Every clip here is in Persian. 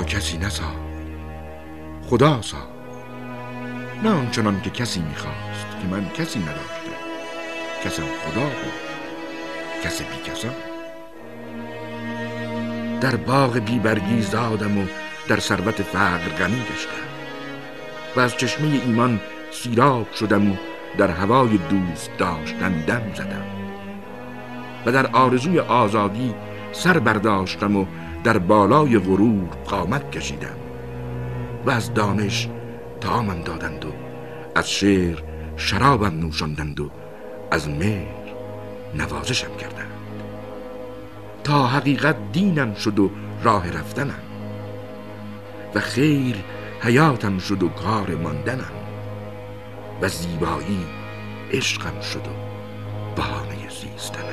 مرا کسی نساخت، خدا ساخت. نه آنچنان که کسی میخواست که من کسی نداشتم، کسم خدا بود، کس بی کسم. در باغ بیبرگی زادم و در ثروت فقر غنی گشتم و از چشمه ایمان سیراب شدم و در هوای دوست داشتن دم زدم و در آرزوی آزادی سر برداشتم و در بالای غرور قامت کشیدم و از دانش طعامم دادند و از شعر شرابم نوشاندند و از مهر نوازشم کردند تا حقیقت دینم شد و راه رفتنم و خیر حیاتم شد و کار ماندنم و زیبایی عشقم شد و بهانه زیستنم.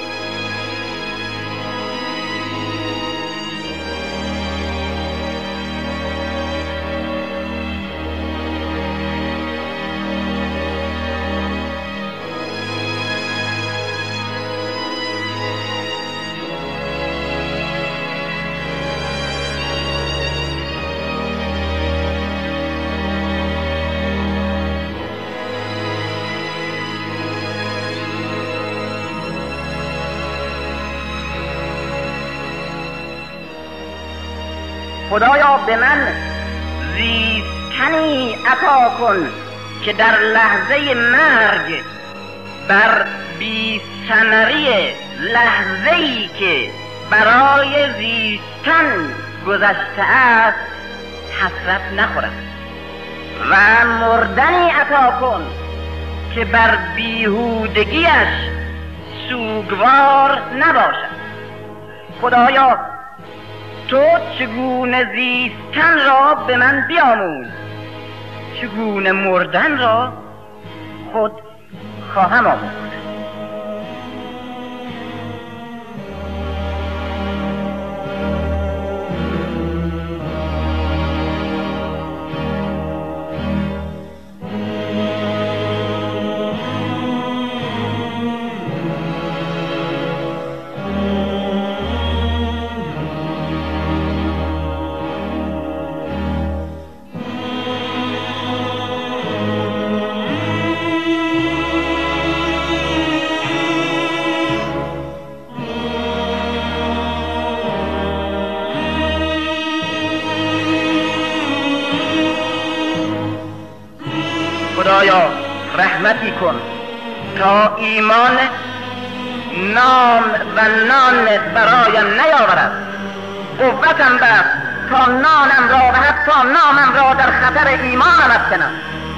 خدایا به من زیستنی عطا کن که در لحظه مرگ بر بی ثمری لحظه‌ای که برای زیستن گذشته است حسرت نخورم و مردنی عطا کن که بر بیهودگیش سوگوار نباشد. خدایا تو چگونه زیستن را به من بیاموز، چگونه مردن را خود خواهم آموخت. خدایا رحمتی کن تا ایمان نام و نان برایم نیاورد، قوتم بخش تا نانم را و حتی نامم را در خطر ایمانم افکنم.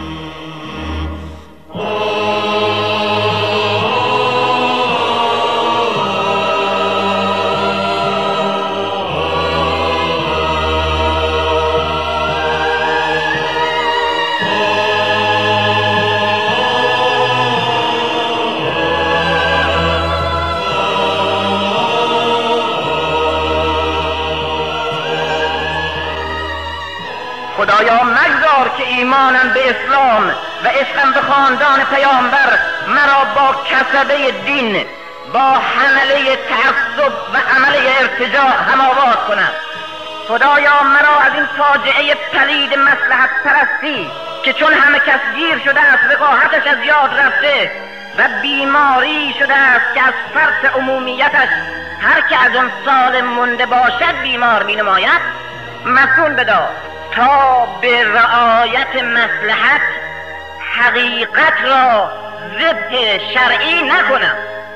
خدایا مگذار که ایمانم به اسلام و عشقم به خاندان پیامبر مرا با کسبه دین، با حمله تعصب و عمله ارتجاع هماوات کند. خدایا مرا از این فاجعه پلید مصلحت پرستی که چون همه کس گیر شده است وقاحتش از یاد رفته و بیماری شده است که از فرط عمومیتش هر که از آن سال مونده باشد بیمار می نماید، مسئول بدار تا به رعایت مصلحت حقیقت را ضد شرعی نکنم.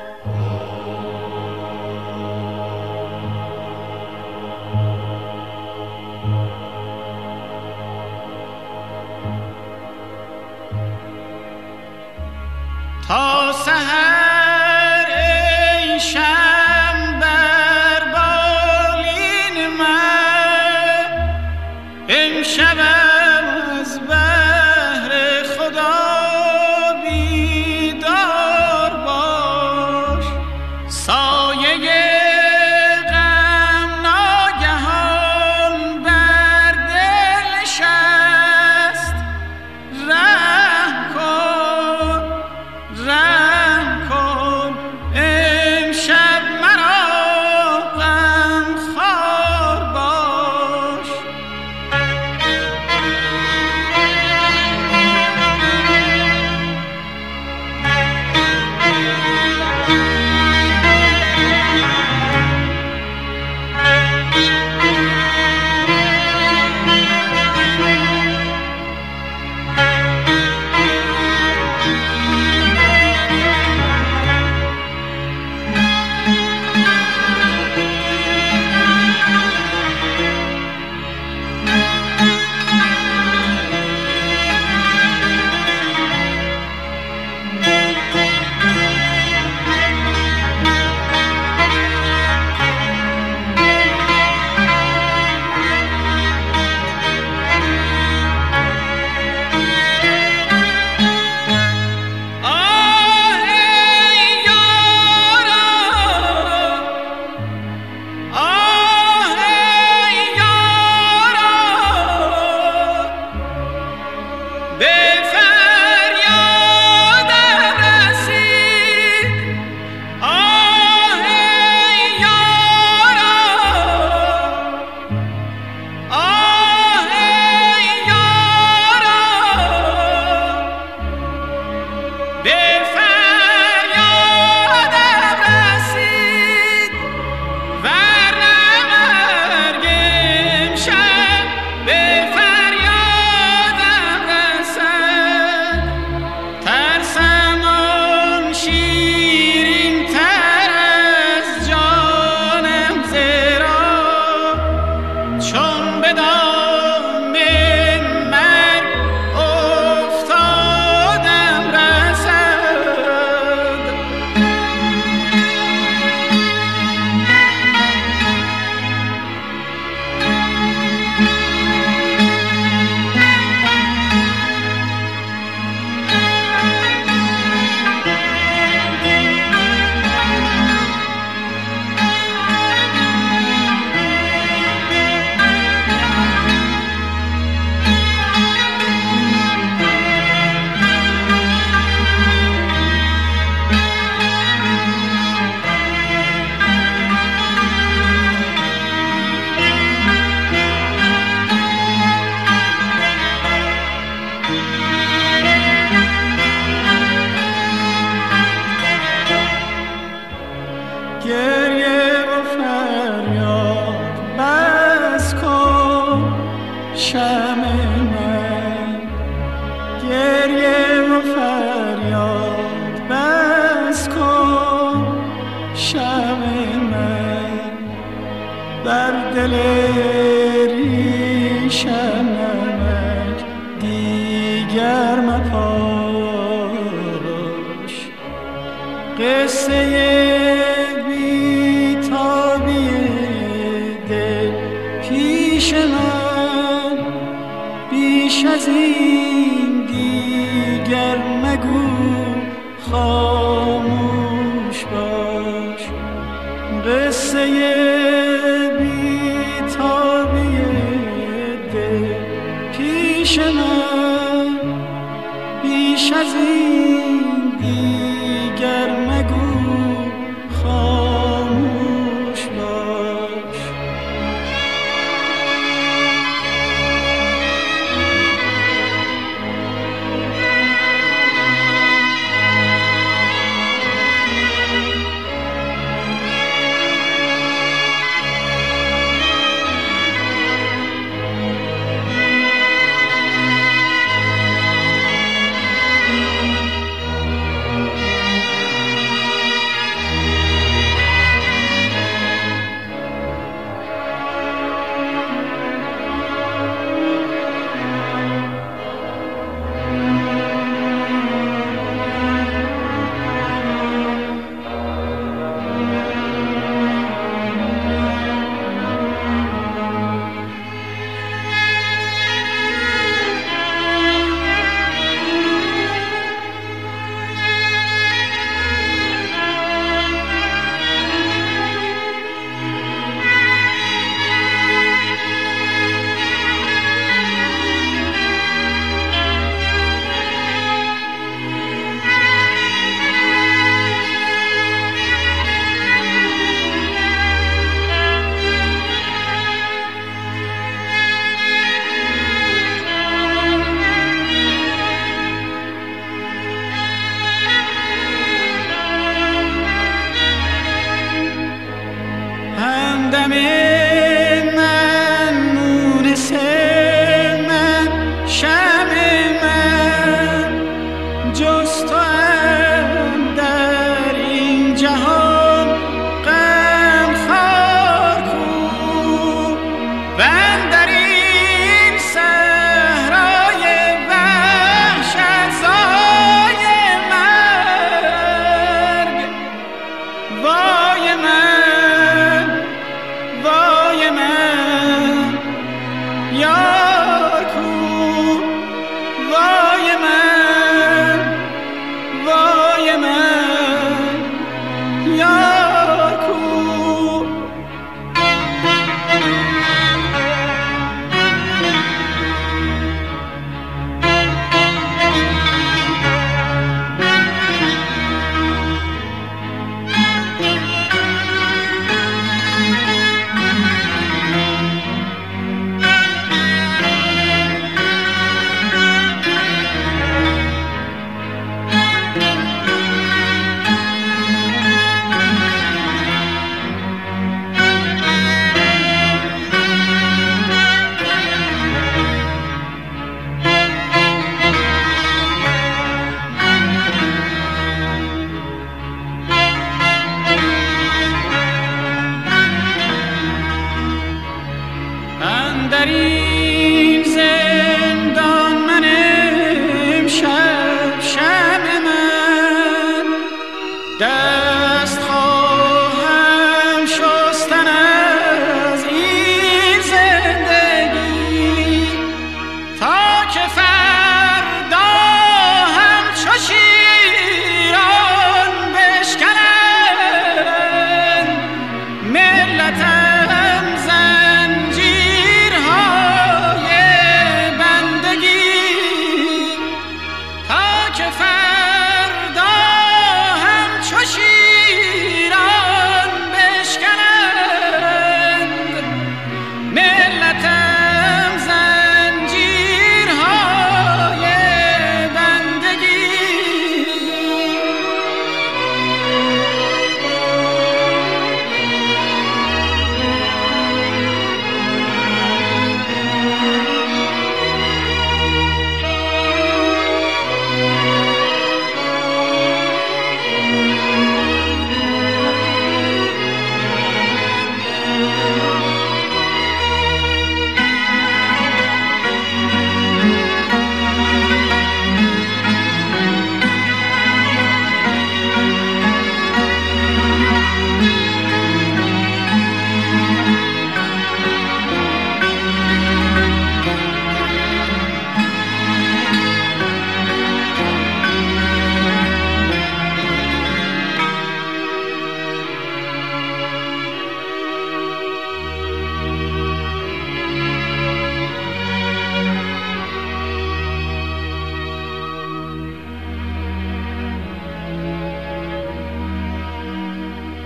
تا سحر ای شم بر بالین من، امشبم از بهر خدا بیدار باش. سایه غم ناگهان بر دل نشست، رحم کن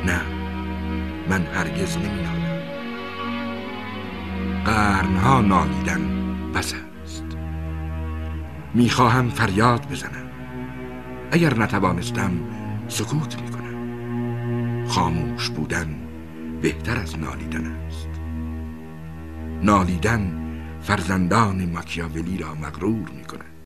نه، من هرگز نمی‌نالم. قرنها نالیدن بس است. میخواهم فریاد بزنم، اگر نتوانستم سکوت میکنم. خاموش بودن بهتر از نالیدن است. نالیدن فرزندان ماکیاولی را مغرور میکند.